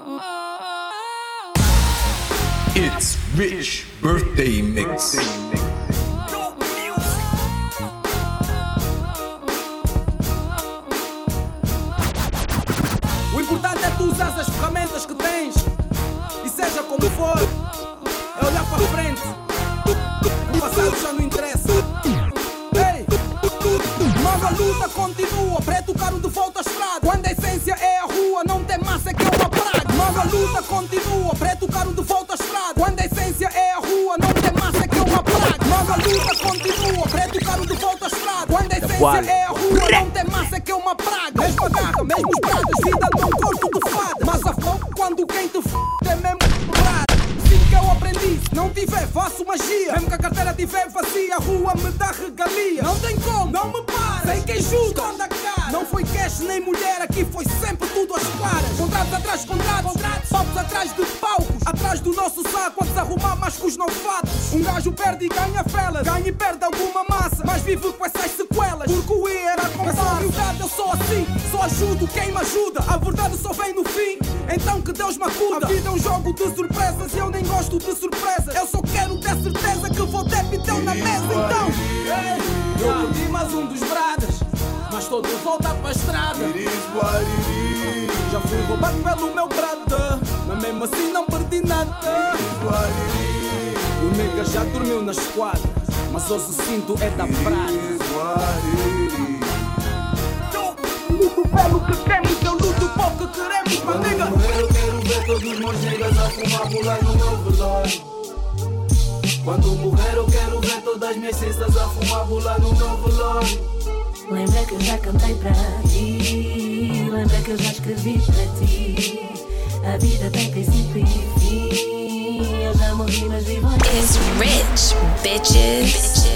It's Rich Birthday Mix. O importante é tu usar as ferramentas que tens. E seja como for, é olhar para frente. O passado já não interessa. Ei, nova luta continua. Preto caro de volta à estrada. Quando a essência é a rua, não tem massa que é uma praga. Nova luta continua. Preto caro de volta à estrada. Quando a essência é a rua, não tem massa que é uma praga. Nova luta continua. Preto caro de volta à estrada. Quando a essência é a rua, não tem massa que é uma praga. Mesma garra, mesmos pratos, vida não corto de fada. Mas a fogo quando quem te f*** é mesmo prato. Sim que eu aprendi, se não tiver faço magia. Mesmo que a carteira tiver vazia, a rua me dá regalia. Não tem como, não me para, sem quem ajuda. Não foi cash nem mulher, aqui foi sempre tudo às claras. Contratos atrás de contratos, palcos atrás de palcos. Atrás do nosso saco, a desarrumar mais que os novatos. Um gajo perde e ganha felas, ganha e perde alguma massa, mas vive com essas sequelas. Porque o I era contar. Eu sou assim, só ajudo quem me ajuda. A verdade só vem no fim, então que Deus me acuda. A vida é um jogo de surpresas e eu nem gosto de surpresas. Eu só quero ter certeza que vou ter pitão na mesa. Então, eu perdi mais um dos bradas, mas estou de volta para a estrada. Já fui roubado pelo meu brother, mas mesmo assim não perdi nada. O nega já dormiu na esquadra, mas hoje o cinto é da prata. Luto pelo que temos, eu luto pouco que queremos, mas nega. Eu quero ver todos os meus negas a fumar bolar no meu velório. Quando morrer eu quero ver todas as minhas cestas a fumar bolar no meu velório. Lembra que eu já cantei para ti, lembra que eu já escrevi para ti. A vida tem princípio e fim, eu já morri mas vivo aqui. It's rich, bitches.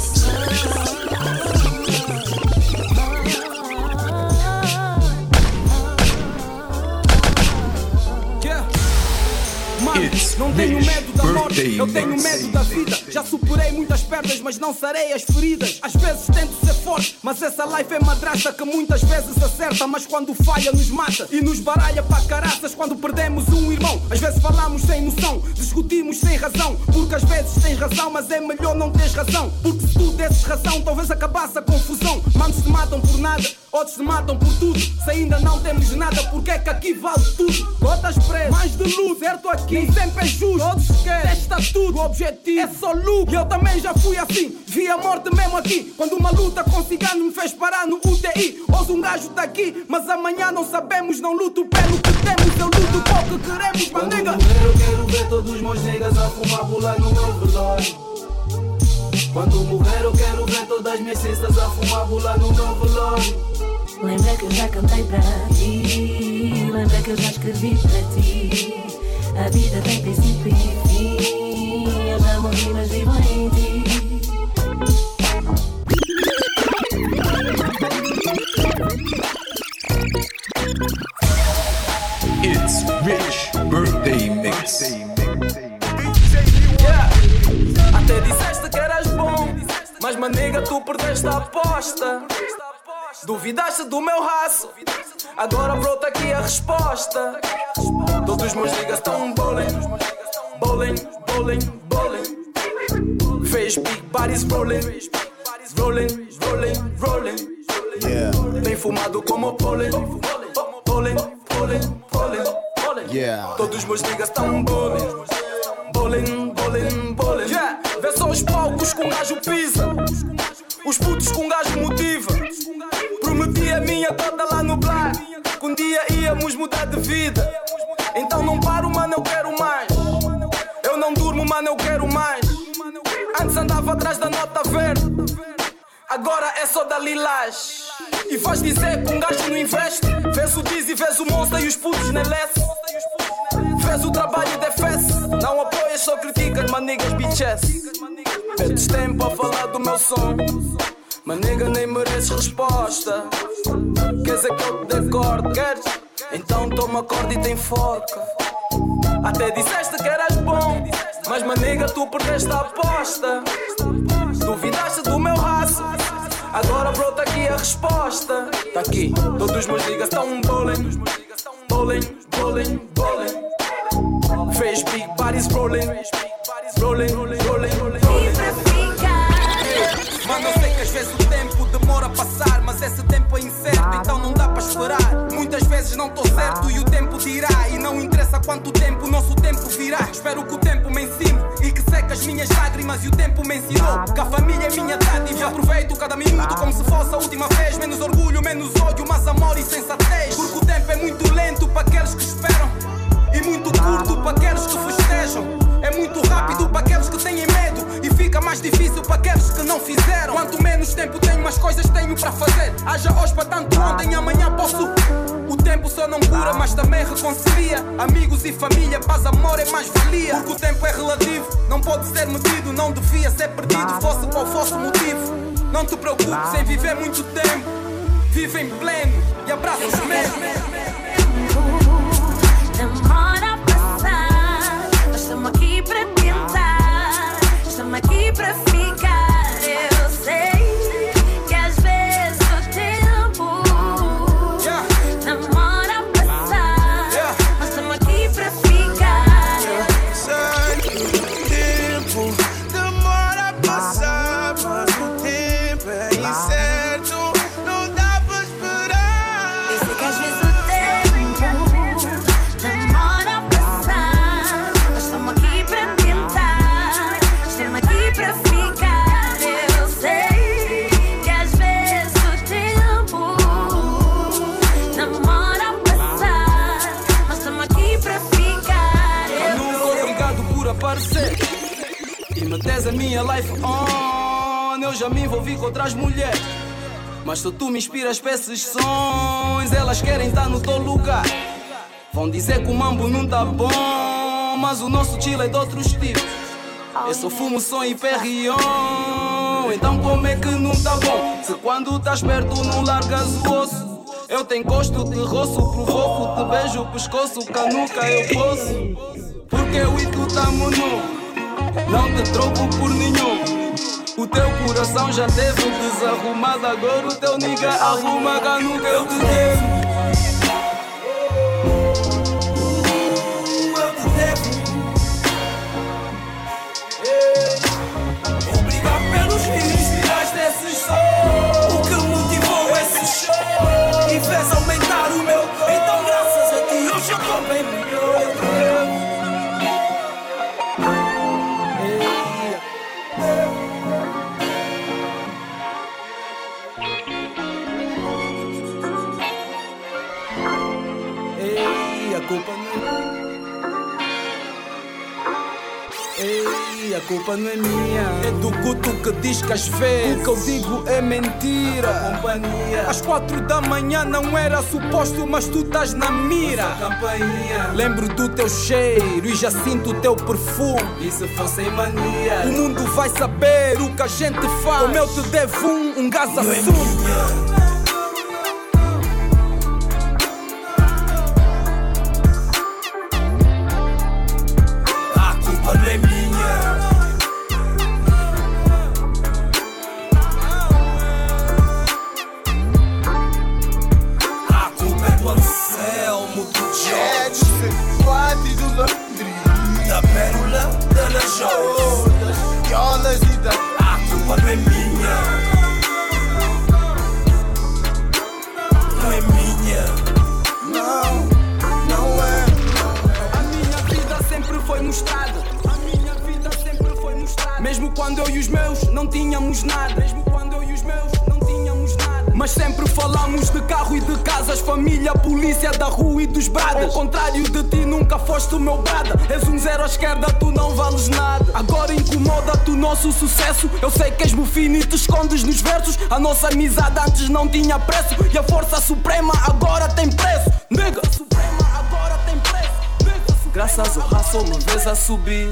Não tenho medo da morte, eu tenho medo da vida. Já superei muitas perdas, mas não sarei as feridas. Às vezes tento ser forte, mas essa life é madrasta que muitas vezes acerta, mas quando falha nos mata e nos baralha para caraças. Quando perdemos um irmão, às vezes falamos sem noção, discutimos sem razão, porque às vezes tens razão, mas é melhor não teres razão. Porque se tu desses razão, talvez acabasse a confusão. Manos se matam por nada, outros se matam por tudo. Se ainda não temos nada, porque é que aqui vale tudo? Gotas pretas, mais de luz, certo aqui, nem sempre é justo. Todos querem, testa tudo, o objetivo é só lucro. E eu também já fui assim, vi a morte mesmo aqui. Quando uma luta com cigano me fez parar no UTI. Hoje um gajo tá aqui, mas amanhã não sabemos. Não luto pelo que temos, eu luto pelo que queremos, mas nega. Quando morrer eu quero ver todos os meus negas a fumar bolar no meu velório. Quando morrer eu quero ver todas as minhas cestas a fumar bolar no meu velório. Lembra que eu já cantei para ti, lembra que eu já escrevi para ti. A vida tem princípio e fim, eu já morri mas vivo em ti. It's Rich Birthday Mix. Até disseste que eras bom, mas manega tu perdeste a aposta. Duvidaste do meu raço, agora brota aqui a resposta. Todos os meus niggas tão bowling, bowling, bowling, bowling. Fez big bodies rolling, rolling, rolling, rolling. Bem fumado como pólen, pólen, pólen, pólen. Todos os meus niggas tão bowling, bowling, bowling, bowling. Vê só os palcos com gajo pisa, os putos com gajo motiva. Prometi a minha cota lá no bar, que um dia íamos mudar de vida. Então não paro, mano, eu quero mais. Eu não durmo, mano, eu quero mais. Antes andava atrás da nota verde, agora é só da lilás. E faz dizer que um gajo não investe. Vês o Dizzy, vês o Monster e os putos na LS. Vês o trabalho e defece. Não apoias, só criticas, mas niggas bitches. Perdes tempo a falar do meu som, mas nega nem mereces resposta. Queres é que eu te dê corda? Queres? Então toma corda e tem forca. Até disseste que eras bom, mas manega tu perdeste a aposta. Duvidaste do meu raço, agora brota aqui a resposta. Tá aqui, todos os meus niggas tão bowling, bowling, bowling, bowling. Fresh big bodies rolling. Rolling, rolling, rolling, rolling. Mano, eu sei que às vezes o tempo demora a passar, mas esse tempo é incerto, então não dá para esperar. Muitas vezes não tô certo e o tempo dirá. E não interessa quanto tempo, nosso tempo virá. Espero que o tempo me ensine e que seque as minhas lágrimas. E o tempo me ensinou que a família é minha dádiva. E aproveito cada minuto como se fosse a última vez. Menos orgulho, menos ódio, mais amor e sensatez. Porque o tempo é muito lento para aqueles que esperam e muito curto para aqueles que festejam. É muito rápido para aqueles que têm medo e fica mais difícil para aqueles que não fizeram. Quanto menos tempo tenho, mais coisas tenho para fazer. Haja hoje para tanto ontem, amanhã posso. O tempo só não cura, mas também reconcilia. Amigos e família, paz, amor é mais valia. Porque o tempo é relativo, não pode ser medido. Não devia ser perdido, fosse qual fosse o motivo. Não te preocupes em viver muito tempo. Vive em pleno e abraça os medos. Demora a passar, nós estamos aqui para tentar, estamos aqui para ficar. Eu sei que às vezes o tempo demora a passar, nós estamos aqui para ficar. Eu sei que o tempo demora a passar, mas o tempo é incerto, não dá para esperar. Eu sei que às vezes o tempo demora a passar, nós estamos aqui para tentar, estamos aqui para ficar. Eu sei que às vezes o tempo demora a passar, nós estamos aqui para ficar. Nunca obrigado por aparecer e mantes a minha life on. Eu já me envolvi com outras mulheres, mas só tu me inspiras para esses sons. Elas querem estar no teu lugar, vão dizer que o mambo não tá bom, mas o nosso chill é de outros tipos. Eu só fumo som e perrion. Então como é que não tá bom? Se quando estás perto não largas o osso. Eu te encosto, te roço, provoco, te beijo o pescoço, canuca eu posso. Porque eu e tu tamo nu, não te troco por nenhum. O teu coração já teve desarrumado, agora o teu nigga arruma, canuca eu te devo. Obrigado pelos rios, tiraste esse som. O que motivou esse show e fez aumentar o meu. Então graças a ti eu já tô bem melhor. Ei, a culpa não Ei, a culpa não é minha. É do guto que diz que às vezes o que eu digo é mentira. Companhia. Às 4 da manhã não era suposto, mas tu estás na mira. Campainha. Lembro do teu cheiro e já sinto o teu perfume. E se fosse em mania, o mundo vai saber o que a gente faz. Como eu te devo um gás assume. Da pérola, da lajotas, violas e da... A culpa não é minha. Não é minha. Não é. A minha vida sempre foi mostrada. A minha vida sempre foi mostrada. Mesmo quando eu e os meus não tínhamos nada. Mesmo quando eu e os meus não tínhamos nada. Mas sempre falamos de carro e de casas, família, polícia da rua e dos bradas. Ao contrário de ti nunca foste o meu brada. És um zero à esquerda, tu não vales nada. Agora incomoda-te o nosso sucesso. Eu sei que és bufino e te escondes nos versos. A nossa amizade antes não tinha preço e a força suprema agora tem preço. Nega, suprema agora tem preço. Graças ao raça uma vez a subir.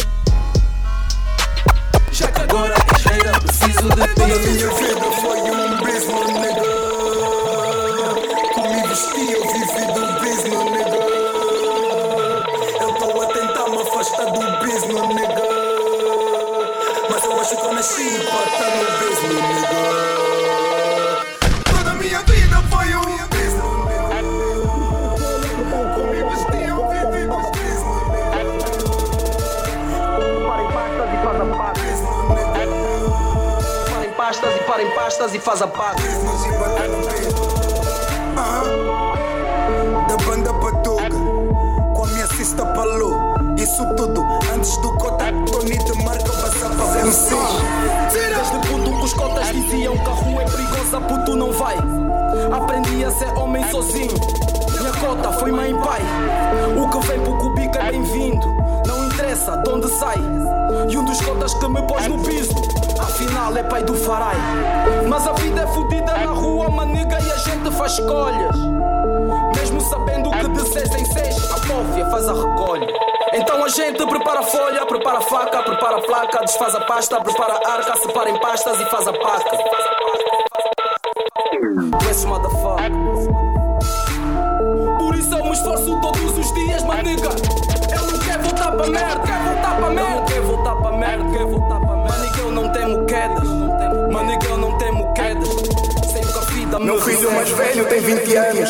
Já que agora és reira, preciso de ti. Toda a minha vida foi um business, nigga. Comigo vesti, eu vivi do business, nigga. Eu tô a tentar me afastar do business, nigga. Mas eu acho que eu nasci para estar no business, nigga. Toda a minha vida foi um business, nigga. Comigo vesti, eu vivi do business. pastas e faz a paga. Da banda Batuga, com a minha cista palou. Isso tudo antes do cota, Tony de marca passava a MC. Desde puto que os cotas diziam que a rua é perigosa, puto não vai. Aprendi a ser homem sozinho. Minha cota foi mãe e pai. O que vem pro cubico é bem-vindo. Não interessa de onde sai. E um dos cotas que me pôs no piso, afinal é pai do Farai. Mas a vida é fodida na rua, maniga, e a gente faz escolhas. Mesmo sabendo que de 6 em 6 a pófia faz a recolha. Então a gente prepara a folha, prepara a faca, prepara a placa, desfaz a pasta, prepara a arca, separa em pastas e faz a paca. Esse motherfucker. Por isso eu me esforço todos os dias, maniga. Eu não quero voltar pra merda, quero voltar pra merda. Eu não quero voltar pra merda, quero voltar pra merda. Maniga, eu não temo quedas. Maniga, eu não temo quedas. Sei que a vida me Meu filho mais velho tem 20 anos.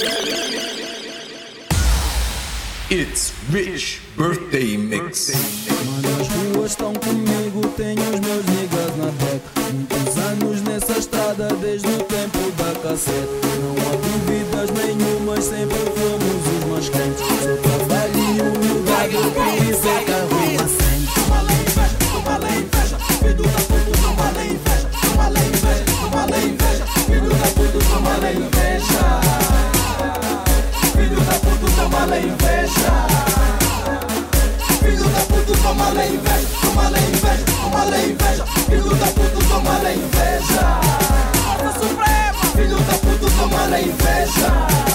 It's Rich Birthday Mix. Mano, as ruas estão comigo, tenho os meus niggas na deck. Muitos anos nessa estrada, desde o tempo da cassete. Não há dúvidas nenhumas, sempre fomos os mais quentes. Sou trabalho e humildade, por isso é que a rua sente. Toma-lhe inveja, toma-lhe inveja, filho da puta, toma-lhe inveja. Toma-lhe inveja, toma-lhe inveja, filho da puta, toma-lhe inveja. Filho da puta, toma-lhe inveja. Filho da puta, toma-lhe inveja. Toma-lhe inveja, toma-lhe inveja. Filho da puta, toma-lhe inveja. Força Suprema. Filho da puta, toma-lhe inveja.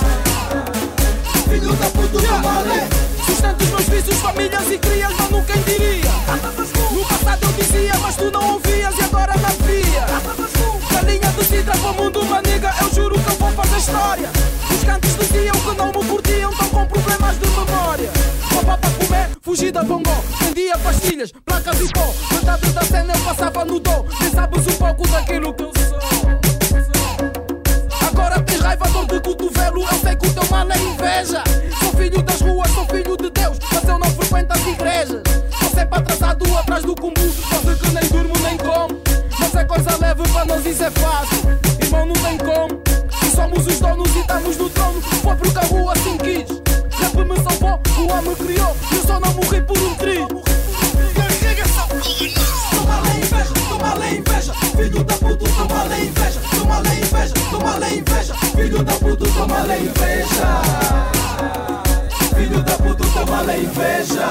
Filho da puta, toma-lhe. Sustento os meus vícios, famílias e crias, mano, quem diria? No passado eu dizia, mas tu não ouvias e agora não via. Galinha de cidra para o mundo, maniga, eu juro que eu vou fazer história. Os cantos diziam que não me curtiam, estão com problemas de memória. Roupa para comer, fugi da bongó, vendia pastilhas, placas e pó. Metade da cena eu passava no dó, nem sabes um pouco daquilo que eu sou. Agora tens raiva, dor de cotovelo, eu sei que o teu mano é inveja. Sou filho das ruas, sou filho de Deus, mas eu não frequento as igrejas. Tô sempre atrasado atrás do combo, quase que nem durmo nem como. Mas é coisa leve para nós, isso é fácil, irmão, não tem como. E somos os donos e estamos no trono, foi porque a rua assim quis. Rap me salvou, o homem criou, e eu só não morri por um trio. Toma-lhe inveja, toma-lhe inveja. Filho da puta, toma-lhe inveja. Toma-lhe inveja, toma-lhe inveja. Filho da puta, toma-lhe inveja. Filho da puta, toma-lhe inveja.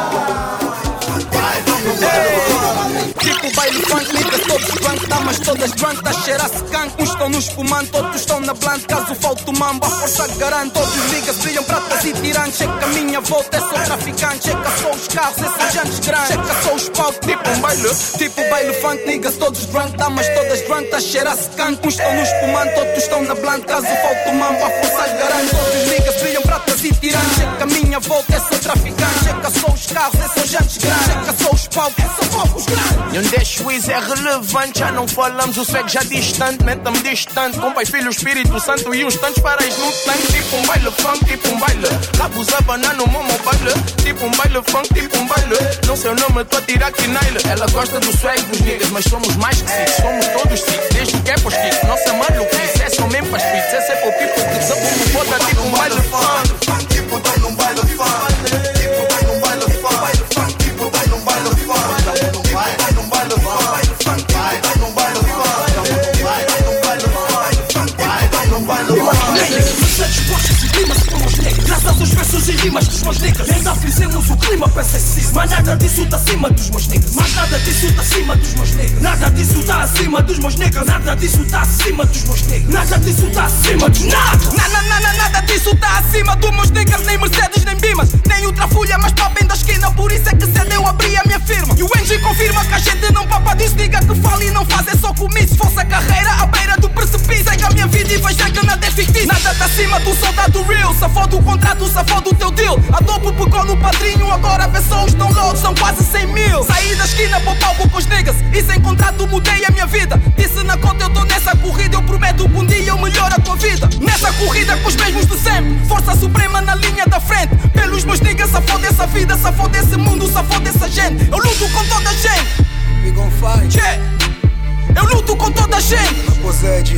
Tipo baile funk, niggas todos drunk, damas todas drunk, tá cheira-se skunk. Uns estão no espumante, outros estão na blunt. Caso falte o mambo, a força garante. Todos os niggas brilham pratas e tirantes. Checa a minha volta, é só traficante. Checa só os carros, esses jantes grandes. Checa só os palcos, tipo baile funk, niggas todos drunk, damas todas drunk, tá cheira-se skunk. Uns estão no espumante, outros estão na blunt. Caso falte o mambo, a força garante. Todos os niggas brilham pratas e tirantes. Checa a minha volta, é só traficante. Checa só os carros, esses jantes grandes. Checa só os palcos, é só palcos grandes. E onde é juízo é relevante, já não falamos, o swag já distante, meta-me distante, com Pai, Filho, Espírito Santo e uns tantos parais no tanque, tipo um baile funk, tipo um baile, cabos a banana no meu mobile, tipo um baile funk, tipo um baile, não sei o nome, tô a tirar quinaile, ela gosta do swag dos niggas, mas somos mais que six, somos todos six, desde o que é pros kicks, nossa maluquice, é só mesmo para spits, esse é pro tipo que desabumbo, bota tipo um baile funk, tipo dá num baile funk, tipo dá num baile funk, tipo dá num baile funk. Graças aos versos e rimas dos meus niggas, ainda fizemos o clima para ser cis. Mas nada disso tá acima dos meus niggas. Mas nada disso tá acima dos meus niggas. Nada disso tá acima dos meus niggas. Nada disso tá acima dos meus niggas. Nada disso tá acima dos nada. Nada disso tá acima dos meus niggas. Nem Mercedes, nem Bimas, nem Ultrafulha, mas papem da esquina. Por isso é que cedo eu abri a minha firma. E o Engie confirma que a gente não papa disso. Diga que fala e não faz, é só comício. Se fosse a carreira à beira do precipício, segue a minha vida e veja que nada é fictício. Nada tá acima do soldado real. Safou do contrato, safou do teu deal. A Dopo pegou no padrinho, agora vê só os downloads, são quase 100 mil. Saí da esquina para o palco com os niggas, e sem contrato mudei a minha vida. Disse na conta eu tô nessa corrida, eu prometo que um dia eu melhoro a tua vida. Nessa corrida com os mesmos de sempre, força suprema na linha da frente. Pelos meus niggas, safou dessa vida, safou desse mundo, safou dessa gente. Eu luto com toda a gente. We gon' fight. Yeah. Eu luto com toda a gente.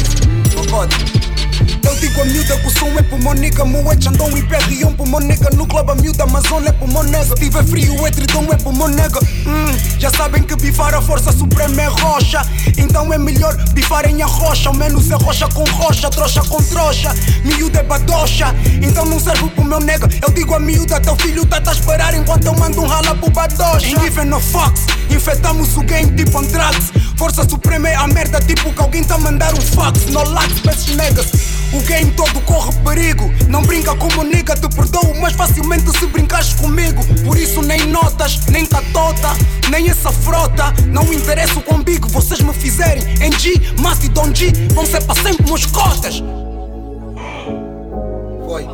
nigga, moetes andam em PR1 pro meu nigga. No clube a miúda, Amazônia é pro meu nega. Se tiver frio, o etridão é pro meu nega. Já sabem que bifar a força suprema é rocha. Então é melhor bifarem a rocha. Ao menos é rocha com rocha, trouxa com trouxa. Miúda é badocha, então não serve pro meu nega. Eu digo a miúda, teu filho tá a esperar enquanto eu mando um rala pro badocha. Ain't giving no fucks, infectamos o game tipo Andrax. Força suprema é a merda, tipo que alguém tá a mandar um fax. No lax pra esses negas. O game todo corre perigo. Não brinca como nigga, te perdoo mais facilmente se brincares comigo. Por isso nem notas, nem catota, nem essa frota. Não interessa o quão big vocês me fizerem. Em G, Masti, Don G, vão ser para sempre meus cotas. Foi.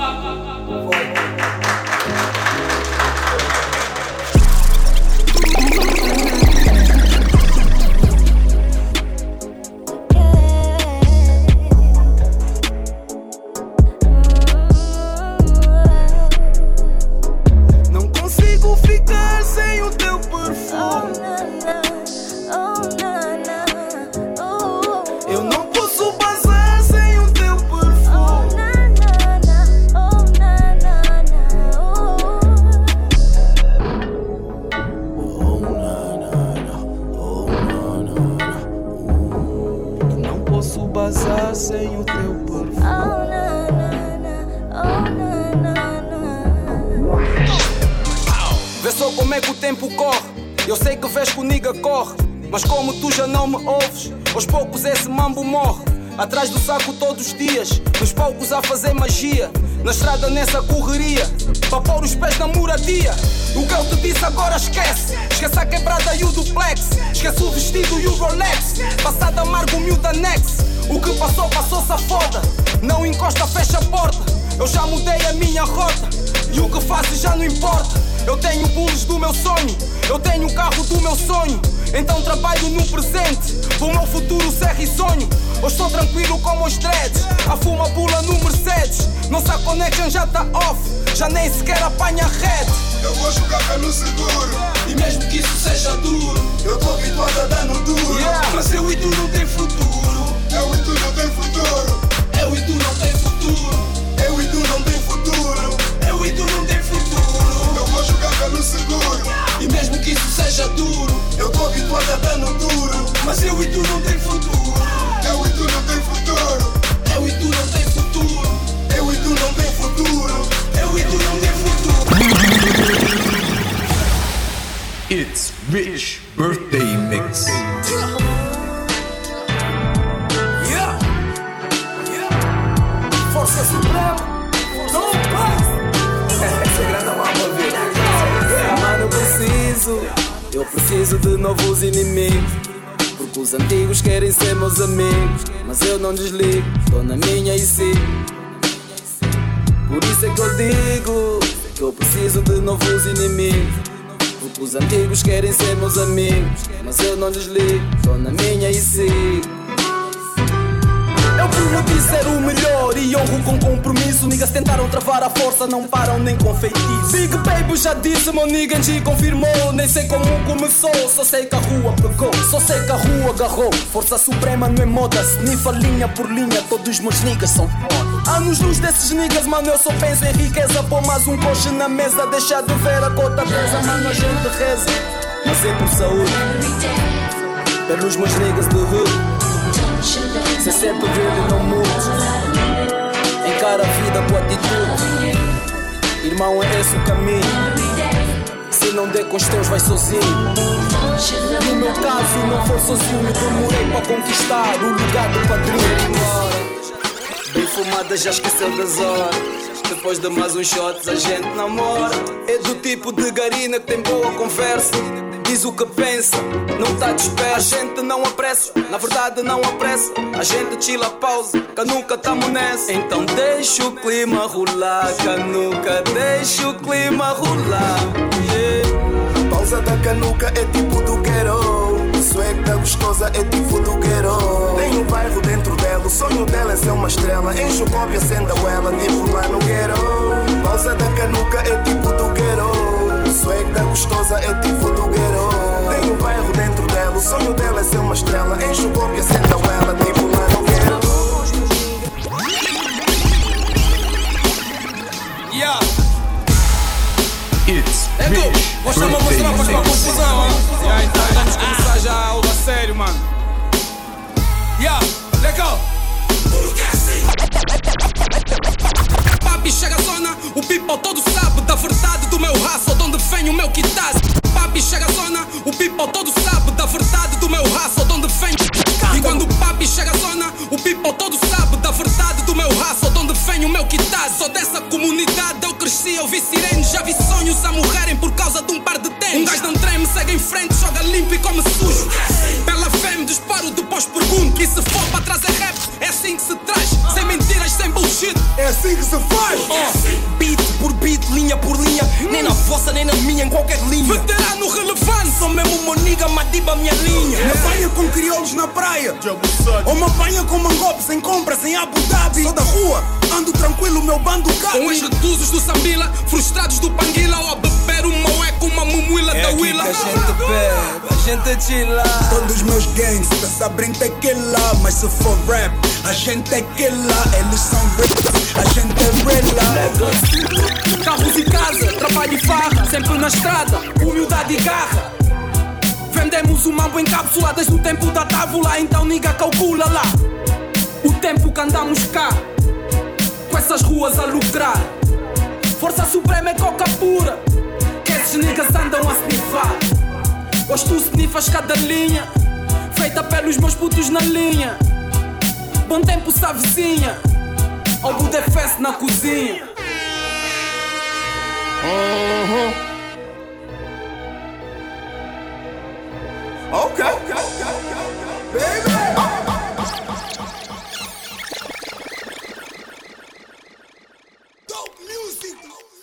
Sem o teu perfume. Vê só como é que o tempo corre. Eu sei que vês que o nigga corre, mas como tu já não me ouves, aos poucos esse mambo morre. Atrás do saco todos os dias, nos palcos a fazer magia, na estrada nessa correria, para pôr os pés na moradia. O que eu te disse agora esquece. Esquece a quebrada e o duplex. Esquece o vestido e o Rolex. Passado amargo, miúda nex. O que passou, passou-se a foda. Não encosta, fecha a porta. Eu já mudei a minha rota, e o que fazes já não importa. Eu tenho bulls do meu sonho, eu tenho o carro do meu sonho. Então trabalho no presente, pro meu futuro ser risonho. Hoje estou tranquilo como os dreads, a fuma pula no Mercedes. Nossa connection já tá off, já nem sequer apanha red. Eu vou jogar no seguro, e mesmo que isso seja duro, eu tô habituado a dar no duro. Mas eu e tu não tem futuro. Eu e tu não tem futuro. Eu e tu não tem futuro. Eu e tu não tem futuro. Eu e tu não tem futuro. Eu vou jogar no seguro, e mesmo que isso seja duro, eu tô habituado a dar no duro. Mas eu e tu não tem futuro. Eu e tu não tem futuro. Eu e tu não tem futuro. Eu e tu não tem futuro. Eu e tu não tem futuro. It's Rich Birthday Mix. Força suprema, não paz. Mano, eu preciso de novos inimigos, porque os antigos querem ser meus amigos. Mas eu não desligo, tô na minha e sigo. Por isso é que eu digo que eu preciso de novos inimigos, porque os antigos querem ser meus amigos. Mas eu não desligo, tô na minha e sigo. Eu prometi ser o melhor e honro com compromisso. Niggas tentaram travar a força, não param nem com feitiço. Big Baby já disse, meu nigga G confirmou. Nem sei como começou, só sei que a rua pegou. Só sei que a rua agarrou. Força suprema não é moda, snifa linha por linha, todos os meus niggas são foda. Anos luz desses niggas, mano, eu só penso em riqueza. Pôr mais um coche na mesa, deixar de ver a cota presa. Mano, a gente reza, mas é por saúde, pelos meus niggas de hood. Se sempre real e não mude, encara a vida com atitude. Irmão, é esse o caminho. Se não der com os teus, vai sozinho. No meu caso, não for sozinho, demorei para conquistar o lugar do padrinho. Bem fumada, já esqueceu das horas. Depois de mais uns shots, a gente namora. É do tipo de garina que tem boa conversa. Diz o que pensa, não tá disperso. A gente não apressa, na verdade não apressa. A gente chila, pausa, que nunca tamo nessa. Então deixa o clima rolar, canuca, deixa o clima rolar. Pausa da canuca é tipo do ghetto. Sueca gostosa é tipo do ghetto. Tem um bairro dentro dela, o sonho dela é ser uma estrela. Enche o copo e acenda ela, tipo lá no ghetto. Pausa da canuca é tipo do ghetto. Sueca gostosa é tipo do ghetto. Tem um bairro dentro dela, o sonho dela é ser uma estrela. Enche o copo e acenda ela, tipo lá no ghetto. Yeah. It's Ego, Rich vou chamar meus Birthday tropas para a Mix. confusão, hein? Yeah, então vamos começar já a aula a sério, mano. Yeah, legal. Papi chega à zona, o people todo sabe da verdade do meu raço, de onde vem o meu quitaz. Papi chega à zona, o people todo sabe da verdade do meu raço, de onde vem. E quando o papi chega à zona, o people todo sabe da verdade do meu raço, de onde vem o meu quitaz. Sou dessa comunidade, eu cresci, eu vi sirenes, já vi sonhos a morrerem por causa de um par de tênis. Um gajo não treme, segue em frente, joga limpo e come sujo. Pela fé me disparo, depois pergunto. E se for para trazer rap, é assim que se traz. Sem mentiras, sem bullshit. É assim que se faz. Beat por beat, linha por linha, nem na vossa nem na minha, em qualquer linha. Veterano relevante, Sou mesmo uma nigga, Madiba, minha linha. Me apanha com crioulos na praia, ou me apanha com mangope sem compra, sem Abu Dhabi. Sou da rua, ando tranquilo, meu bando com cabe. os retusos do Sambila, frustrados do Panguila, ou a beber uma ué com uma mumuila da Willa. bebe, a gente chila. Todos meus gangsters sabem tequila, mas se for rap, a gente é quila. Eles são real, a gente é real. Carros e casa, trabalho e farra, sempre na estrada, humildade e garra. Vendemos o mambo em cápsulas no tempo da tábula, então niga calcula lá. O tempo que andamos cá, com essas ruas a lucrar. Força suprema é coca pura, que esses niggas andam a snifar. Hoje tu snifas cada linha, feita pelos meus putos na linha. Bom tempo se avizinha, ao Budefest na cozinha. Ok, baby. Dope music.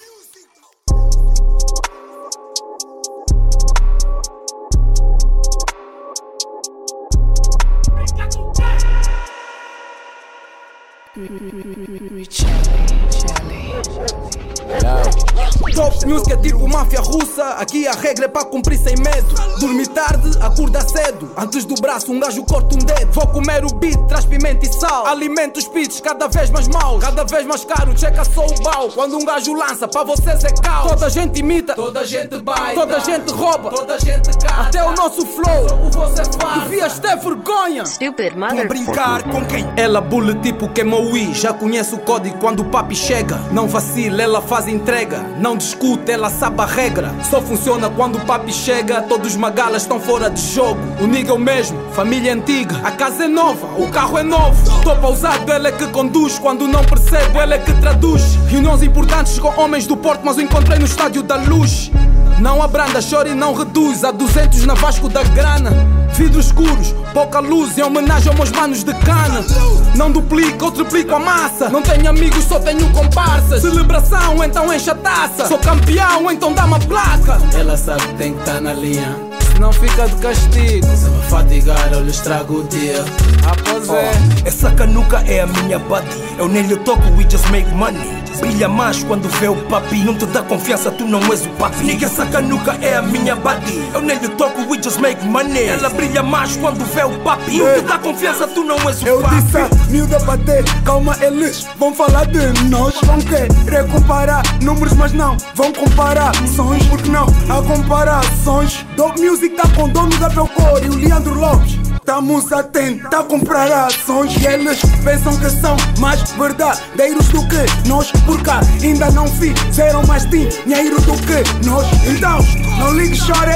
Top music é tipo máfia russa, aqui a regra é para cumprir sem medo. Dormir tarde, acorda cedo, antes do braço um gajo corta um dedo. Vou comer o beat, traz pimenta e sal. Alimento os beats, cada vez mais maus, cada vez mais caro, checa só o bal. Quando um gajo lança, para vocês é caos. Toda gente imita, toda gente baita, toda gente rouba, toda gente cata. Até o nosso flow, o você faz, devias ter vergonha. Stupid Vão mother. brincar com quem? Ela bully tipo Kemoui, já conhece o código quando o papi chega. Não vacila, ela faz entrega. Não discute, ela sabe a regra. Só funciona quando o papi chega. Todos os magalas estão fora de jogo. O nigga é o mesmo, família antiga. A casa é nova, o carro é novo. Tô pausado, ela é que conduz. Quando não percebo, ela é que traduz. Reuniões importantes com homens do Porto, mas o encontrei no Estádio da Luz. Não abranda, chora e não reduz. A 200 na Vasco da Grana. Vidros escuros, pouca luz, em homenagem aos meus manos de cana. Não duplico ou triplico a massa. Não tenho amigos, só tenho comparsas. Celebração, então enche a taça. Sou campeão, então dá uma placa. Ela sabe que tem que estar na linha, senão fica de castigo. Se me fatigar, eu lhe estrago o dia. Ah, pois é. Essa canuca é a minha body. Eu nem lhe toco, we just make money. Brilha mais quando vê o papi. Não te dá confiança, tu não és o papi. Nigga, essa canuca é a minha body. Eu nem lhe toco, we just make money. Ela brilha mais quando vê o papi. Não te dá confiança, tu não és o Eu papi. disse a miúda bater, calma, eles vão falar de nós. Vão querer comparar números, mas não vão comparar sons. Porque não há comparações. Dope Music tá com o dono da Belcor e o Leandro Lopes. Estamos a tentar comprar ações e eles pensam que são mais verdadeiros do que nós. Por cá ainda não fizeram mais dinheiro do que nós. Então, não ligue, chore,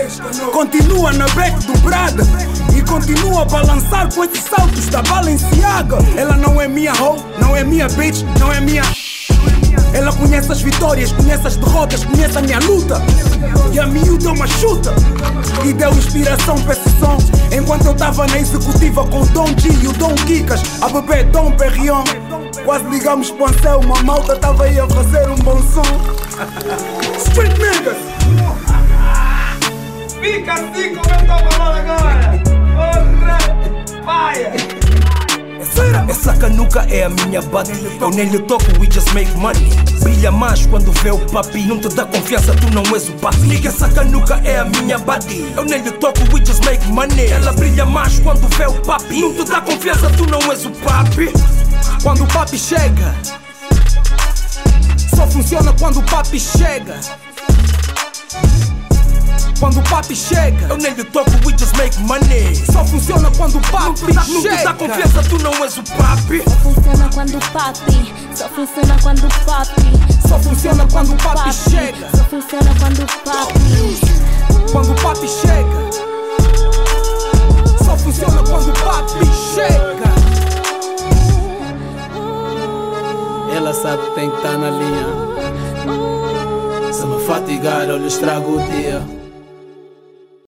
continua na back do Brada e continua a balançar com esses saltos da Balenciaga. Ela não é minha hoe, não é minha bitch, não é minha. Ela conhece as vitórias, conhece as derrotas, conhece a minha luta. E a miúda é uma chuta e deu inspiração para esse som. Enquanto eu tava na executiva com o Dom G e o Dom Kikas a beber Dom Perrion. Quase ligamos para o céu, uma malta tava aí a fazer um bom som. Street niggas. Fica assim como eu tô falando agora. Porra, paia. Essa canuca é a minha body. Eu nem lhe toco, we just make money. Brilha mais quando vê o papi. Não te dá confiança, tu não és o papi. Liga, essa canuca é a minha body. Eu nem lhe toco, we just make money. Ela brilha mais quando vê o papi. Não te dá confiança, tu não és o papi. Quando o papi chega, só funciona quando o papi chega. Quando o papi chega, eu nem lhe toco, we just make money. Só funciona quando o papi chega. Não te dá confiança, tu não és o papi. Só funciona quando o papi. Só funciona quando o papi. Só funciona quando o papi chega. Só funciona quando o papi. Quando o papi chega. Só funciona quando o papi chega. Ela sabe que tem que estar na linha. Se me fatigar eu lhe estrago o dia.